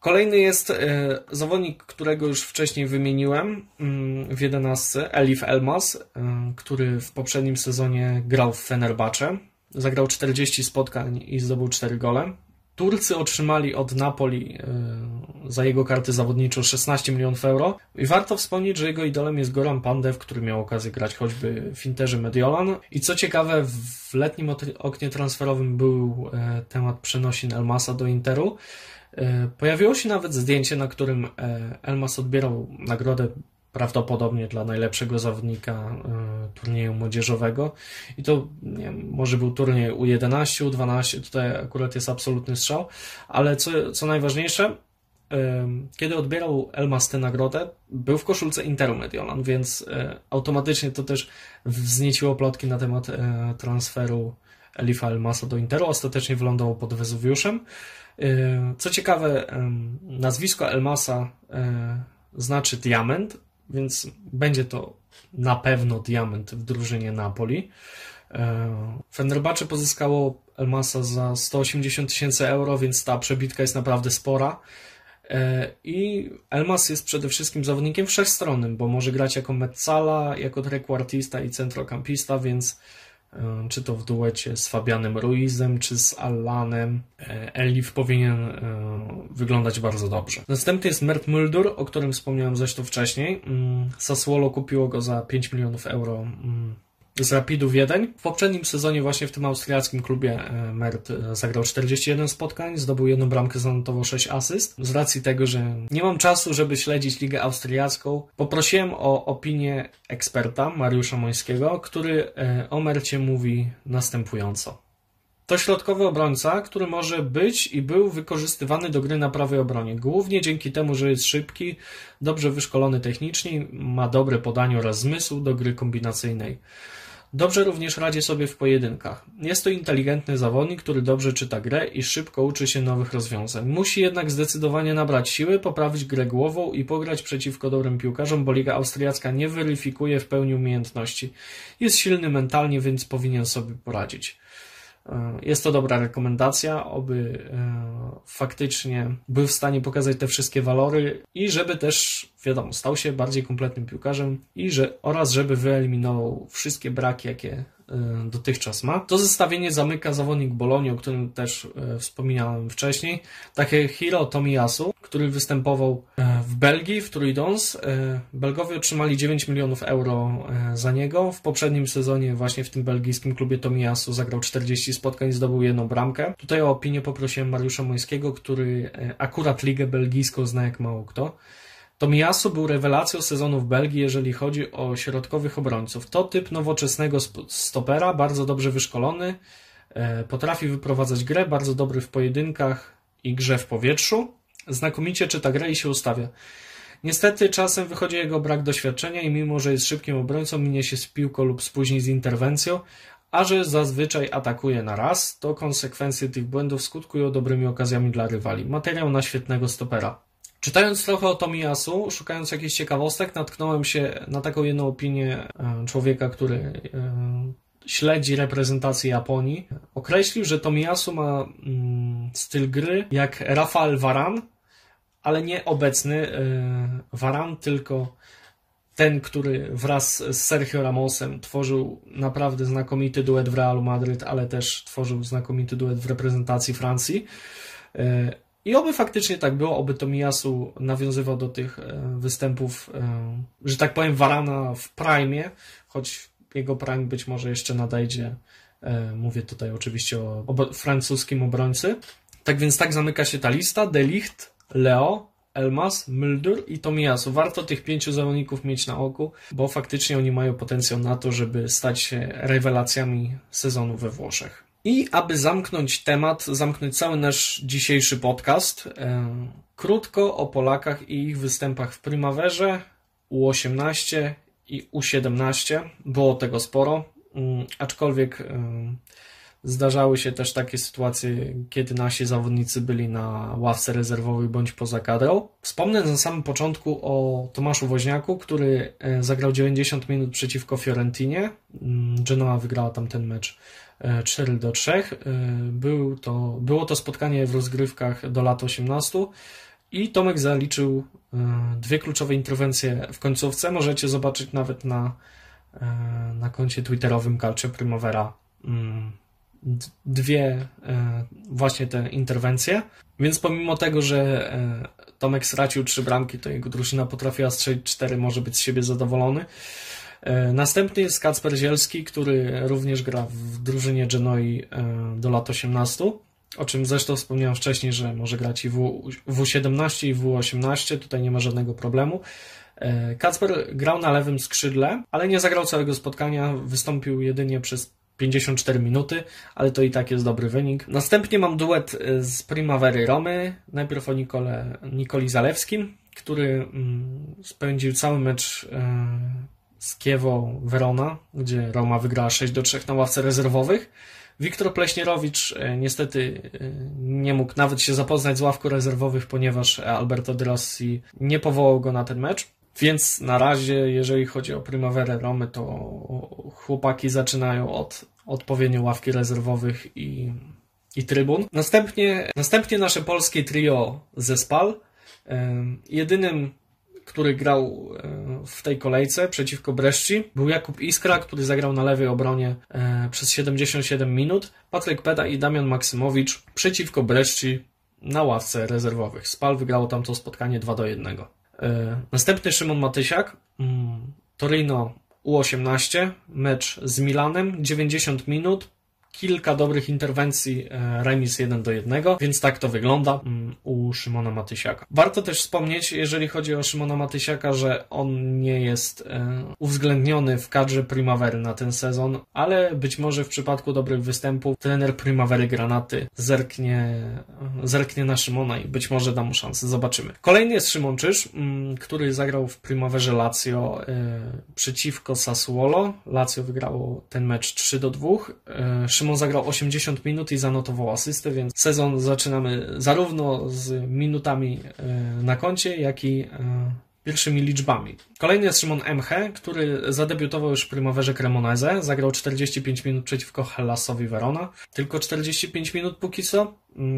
Kolejny jest e, zawodnik, którego już wcześniej wymieniłem mm, w jedenastce, Elif Elmas, e, który w poprzednim sezonie grał w Fenerbahce. Zagrał czterdzieści spotkań i zdobył cztery gole. Turcy otrzymali od Napoli e, za jego kartę zawodniczą szesnaście milionów euro. I warto wspomnieć, że jego idolem jest Goran Pandev, który miał okazję grać choćby w Interze Mediolan. I co ciekawe, w letnim oknie transferowym był e, temat przenosin Elmasa do Interu. Pojawiło się nawet zdjęcie, na którym Elmas odbierał nagrodę prawdopodobnie dla najlepszego zawodnika turnieju młodzieżowego. I to nie wiem, może był turniej U jedenaście, U dwanaście, tutaj akurat jest absolutny strzał, ale co, co najważniejsze, kiedy odbierał Elmas tę nagrodę, był w koszulce Interu Mediolan, więc automatycznie to też wznieciło plotki na temat transferu Elifa Elmasa do Interu. Ostatecznie wylądował pod Wezuwiuszem. Co ciekawe, nazwisko Elmasa znaczy diament, więc będzie to na pewno diament w drużynie Napoli. Fenerbahce pozyskało Elmasa za sto osiemdziesiąt tysięcy euro, więc ta przebitka jest naprawdę spora. I Elmas jest przede wszystkim zawodnikiem wszechstronnym, bo może grać jako mezzala, jako trequartista i centrocampista, więc czy to w duecie z Fabianem Ruizem, czy z Allanem, Elif powinien wyglądać bardzo dobrze. Następny jest Mert Muldur, o którym wspomniałem zresztą wcześniej. Sassuolo kupiło go za pięć milionów euro z Rapidu Wiedeń. W poprzednim sezonie właśnie w tym austriackim klubie Mert zagrał czterdzieści jeden spotkań, zdobył jedną bramkę, zanotował sześć asyst. Z racji tego, że nie mam czasu, żeby śledzić ligę austriacką, poprosiłem o opinię eksperta Mariusza Mońskiego, który o Mercie mówi następująco. To środkowy obrońca, który może być i był wykorzystywany do gry na prawej obronie. Głównie dzięki temu, że jest szybki, dobrze wyszkolony technicznie, ma dobre podanie oraz zmysł do gry kombinacyjnej. Dobrze również radzi sobie w pojedynkach. Jest to inteligentny zawodnik, który dobrze czyta grę i szybko uczy się nowych rozwiązań. Musi jednak zdecydowanie nabrać siły, poprawić grę głową i pograć przeciwko dobrym piłkarzom, bo Liga Austriacka nie weryfikuje w pełni umiejętności. Jest silny mentalnie, więc powinien sobie poradzić. Jest to dobra rekomendacja, oby faktycznie był w stanie pokazać te wszystkie walory i żeby też, wiadomo, stał się bardziej kompletnym piłkarzem i że, oraz żeby wyeliminował wszystkie braki, jakie dotychczas ma. To zestawienie zamyka zawodnik Bolonii, o którym też wspominałem wcześniej, Takehiro Tomiyasu, który występował w Belgii, w Truidens. Belgowie otrzymali dziewięć milionów euro za niego. W poprzednim sezonie właśnie w tym belgijskim klubie Tomiyasu zagrał czterdzieści spotkań i zdobył jedną bramkę. Tutaj o opinię poprosiłem Mariusza Mońskiego, który akurat ligę belgijską zna jak mało kto. Tomiyasu był rewelacją sezonu w Belgii, jeżeli chodzi o środkowych obrońców. To typ nowoczesnego stopera, bardzo dobrze wyszkolony, potrafi wyprowadzać grę, bardzo dobry w pojedynkach i grze w powietrzu. Znakomicie czyta grę i się ustawia. Niestety czasem wychodzi jego brak doświadczenia i mimo, że jest szybkim obrońcą, minie się z piłką lub spóźni z interwencją, a że zazwyczaj atakuje na raz, to konsekwencje tych błędów skutkują dobrymi okazjami dla rywali. Materiał na świetnego stopera. Czytając trochę o Tomiyasu, szukając jakichś ciekawostek, natknąłem się na taką jedną opinię człowieka, który śledzi reprezentację Japonii. Określił, że Tomiyasu ma styl gry jak Rafael Varane, ale nie obecny Varane, tylko ten, który wraz z Sergio Ramosem tworzył naprawdę znakomity duet w Realu Madryt, ale też tworzył znakomity duet w reprezentacji Francji. I oby faktycznie tak było, oby Tomiyasu nawiązywał do tych występów, że tak powiem, Varana w prime, choć jego prime być może jeszcze nadejdzie. Mówię tutaj oczywiście o ob- francuskim obrońcy. Tak więc tak zamyka się ta lista. De Ligt, Leo, Elmas, Muldur i Tomiyasu. Warto tych pięciu zawodników mieć na oku, bo faktycznie oni mają potencjał na to, żeby stać się rewelacjami sezonu we Włoszech. I aby zamknąć temat, zamknąć cały nasz dzisiejszy podcast, e, krótko o Polakach i ich występach w Primaverze, U osiemnaście i U siedemnaście. Było tego sporo, um, aczkolwiek um, zdarzały się też takie sytuacje, kiedy nasi zawodnicy byli na ławce rezerwowej bądź poza kadrą. Wspomnę na samym początku o Tomaszu Woźniaku, który zagrał dziewięćdziesiąt minut przeciwko Fiorentinie. Genoa wygrała tam ten mecz cztery do trzech. Był to, było to spotkanie w rozgrywkach do lat osiemnastu I Tomek zaliczył dwie kluczowe interwencje w końcówce. Możecie zobaczyć nawet na, na koncie twitterowym Calcio Primavera dwie właśnie te interwencje. Więc pomimo tego, że Tomek stracił trzy bramki, to jego drużyna potrafiła strzelić cztery, może być z siebie zadowolony. Następny jest Kacper Zielski, który również gra w drużynie Genoi do lat osiemnastu, o czym zresztą wspomniałem wcześniej, że może grać i W siedemnaście i W osiemnaście, tutaj nie ma żadnego problemu. Kacper grał na lewym skrzydle, ale nie zagrał całego spotkania, wystąpił jedynie przez pięćdziesiąt cztery minuty, ale to i tak jest dobry wynik. Następnie mam duet z Primavery Romy, najpierw o Nikole, Nikoli Zalewskim, który spędził cały mecz z Chievo Verona, gdzie Roma wygrała sześć do trzech na ławce rezerwowych. Wiktor Pleśnierowicz niestety nie mógł nawet się zapoznać z ławką rezerwowych, ponieważ Alberto De Rossi nie powołał go na ten mecz. Więc na razie, jeżeli chodzi o Primaverę Romy, to chłopaki zaczynają od odpowiednio ławki rezerwowych i, i trybun. Następnie, następnie nasze polskie trio ze Spal. Jedynym, który grał w tej kolejce przeciwko Bresci, był Jakub Iskra, który zagrał na lewej obronie przez siedemdziesiąt siedem minut. Patryk Peda i Damian Maksymowicz przeciwko Bresci na ławce rezerwowych. Spal wygrało tamto spotkanie dwa do jednego. Następny Szymon Matysiak, Torino U osiemnaście, mecz z Milanem, dziewięćdziesiąt minut, kilka dobrych interwencji, remis jeden do jednego, więc tak to wygląda u Szymona Matysiaka. Warto też wspomnieć, jeżeli chodzi o Szymona Matysiaka, że on nie jest uwzględniony w kadrze Primavery na ten sezon, ale być może w przypadku dobrych występów trener Primavery Granaty zerknie, zerknie na Szymona i być może da mu szansę. Zobaczymy. Kolejny jest Szymon Czyż, który zagrał w Primaverze Lazio przeciwko Sassuolo. Lazio wygrało ten mecz trzy do dwóch. Szymon zagrał osiemdziesiąt minut i zanotował asystę, więc sezon zaczynamy zarówno z minutami na koncie, jak i pierwszymi liczbami. Kolejny jest Szymon M H, który zadebiutował już w Primaverze Cremonese, zagrał czterdzieści pięć minut przeciwko Hellasowi Verona. Tylko czterdzieści pięć minut póki co.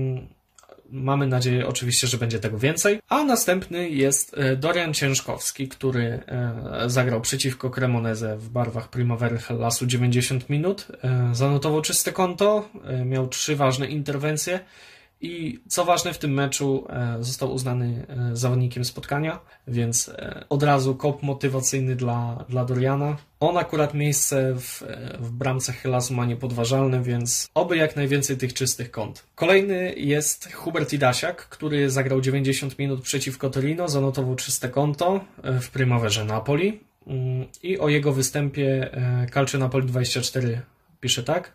Mamy nadzieję oczywiście, że będzie tego więcej. A następny jest Dorian Ciężkowski, który zagrał przeciwko Cremonese w barwach Primavery Hellasu dziewięćdziesiąt minut. Zanotował czyste konto, miał trzy ważne interwencje i co ważne w tym meczu został uznany zawodnikiem spotkania, więc od razu kop motywacyjny dla, dla Doriana. On akurat miejsce w, w bramce Hellasu ma niepodważalne, więc oby jak najwięcej tych czystych kąt. Kolejny jest Hubert Idasiak, który zagrał dziewięćdziesiąt minut przeciwko Torino, zanotował czyste konto w Primaverze Napoli i o jego występie Calcio Napoli dwadzieścia cztery pisze tak.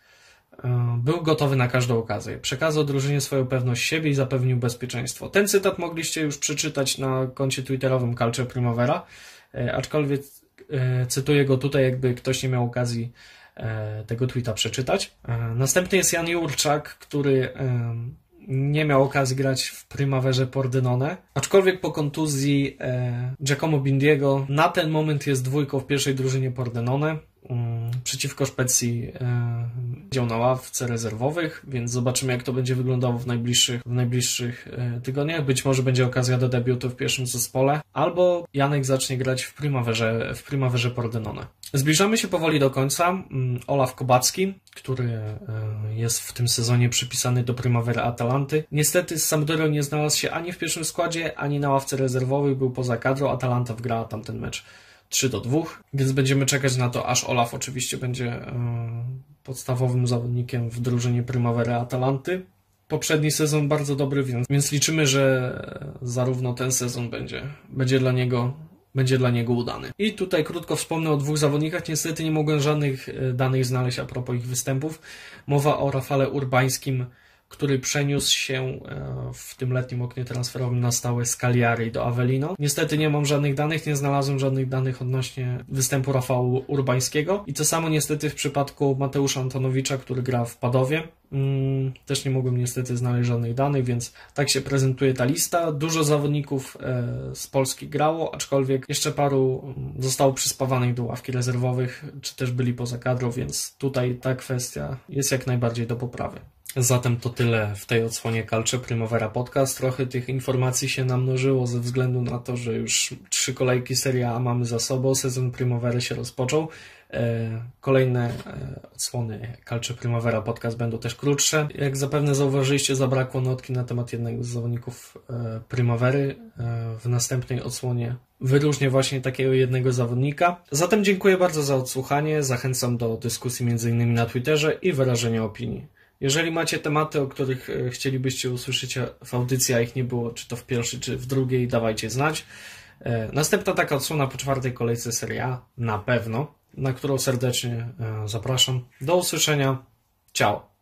Był gotowy na każdą okazję. Przekazał drużynie swoją pewność siebie i zapewnił bezpieczeństwo. Ten cytat mogliście już przeczytać na koncie twitterowym Calcio Primavera, aczkolwiek cytuję go tutaj, jakby ktoś nie miał okazji tego tweeta przeczytać. Następny jest Jan Jurczak, który nie miał okazji grać w Primaverze Pordenone, aczkolwiek po kontuzji Giacomo Bindiego na ten moment jest dwójką w pierwszej drużynie Pordenone. Przeciwko Szpecji dział na ławce rezerwowych, więc zobaczymy, jak to będzie wyglądało w najbliższych, w najbliższych tygodniach. Być może będzie okazja do debiutu w pierwszym zespole, albo Janek zacznie grać w Primaverze, w Primaverze Pordenone. Zbliżamy się powoli do końca. Olaf Kobacki, który jest w tym sezonie przypisany do Primavery Atalanty. Niestety z Sampdorią nie znalazł się ani w pierwszym składzie, ani na ławce rezerwowych, był poza kadrą. Atalanta wgrała tamten mecz trzy do dwóch, więc będziemy czekać na to, aż Olaf oczywiście będzie podstawowym zawodnikiem w drużynie Primavery Atalanty. Poprzedni sezon bardzo dobry, więc, więc liczymy, że zarówno ten sezon będzie, będzie dla niego będzie dla niego udany. I tutaj krótko wspomnę o dwóch zawodnikach. Niestety nie mogłem żadnych danych znaleźć a propos ich występów. Mowa o Rafale Urbańskim, który przeniósł się w tym letnim oknie transferowym na stałe z Cagliari do Avellino. Niestety nie mam żadnych danych, nie znalazłem żadnych danych odnośnie występu Rafała Urbańskiego. I to samo niestety w przypadku Mateusza Antonowicza, który gra w Padowie. Też nie mogłem niestety znaleźć żadnych danych, więc tak się prezentuje ta lista. Dużo zawodników z Polski grało, aczkolwiek jeszcze paru zostało przyspawanych do ławki rezerwowych, czy też byli poza kadrą, więc tutaj ta kwestia jest jak najbardziej do poprawy. Zatem to tyle w tej odsłonie Calcio Primavera Podcast. Trochę tych informacji się namnożyło ze względu na to, że już trzy kolejki Serie A mamy za sobą, sezon Primavery się rozpoczął. Kolejne odsłony Calcio Primavera Podcast będą też krótsze. Jak zapewne zauważyliście, zabrakło notki na temat jednego z zawodników Primavery. W następnej odsłonie wyróżnię właśnie takiego jednego zawodnika. Zatem dziękuję bardzo za odsłuchanie. Zachęcam do dyskusji między innymi na Twitterze i wyrażenia opinii. Jeżeli macie tematy, o których chcielibyście usłyszeć w audycji, a ich nie było, czy to w pierwszej, czy w drugiej, dawajcie znać. Następna taka odsłona po czwartej kolejce Serie A, na pewno, na którą serdecznie zapraszam. Do usłyszenia. Ciao.